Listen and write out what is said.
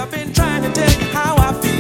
I've been trying to tell you how I feel.